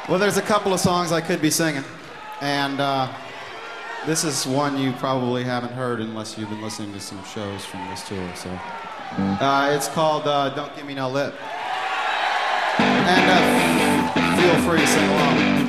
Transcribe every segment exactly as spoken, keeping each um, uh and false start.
Well, there's a couple of songs I could be singing, and uh, this is one you probably haven't heard unless you've been listening to some shows from this tour. So uh, it's called uh, "Don't Give Me No Lip," and uh, feel free to sing along.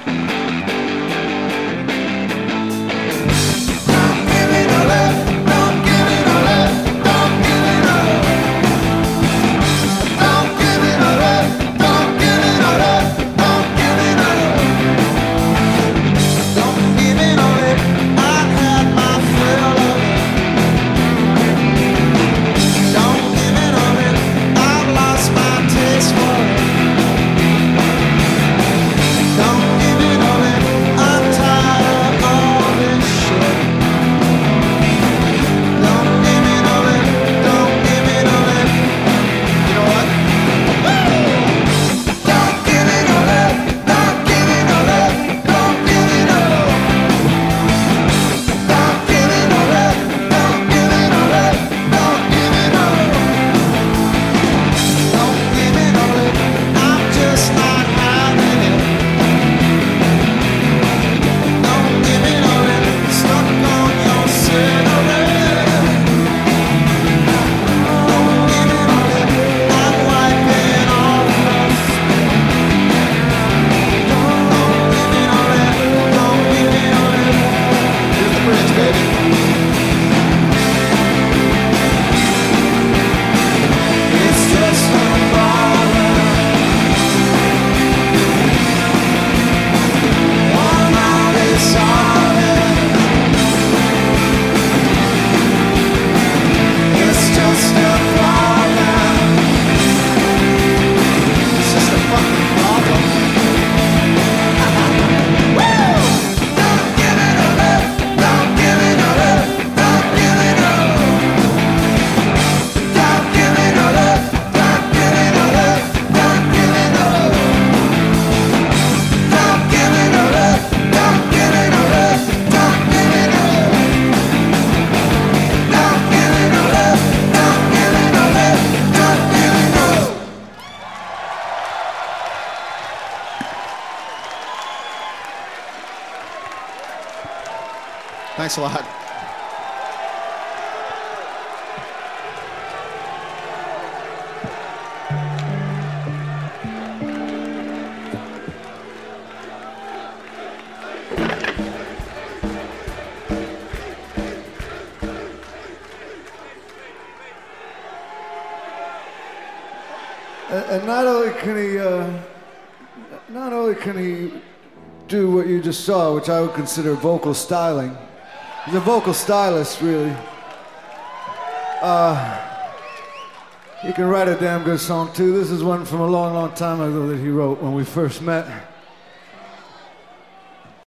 Thanks a lot. And not only can he, uh, not only can he do what you just saw, which I would consider vocal styling. He's a vocal stylist, really. Uh, he can write a damn good song, too. This is one from a long, long time ago that he wrote when we first met.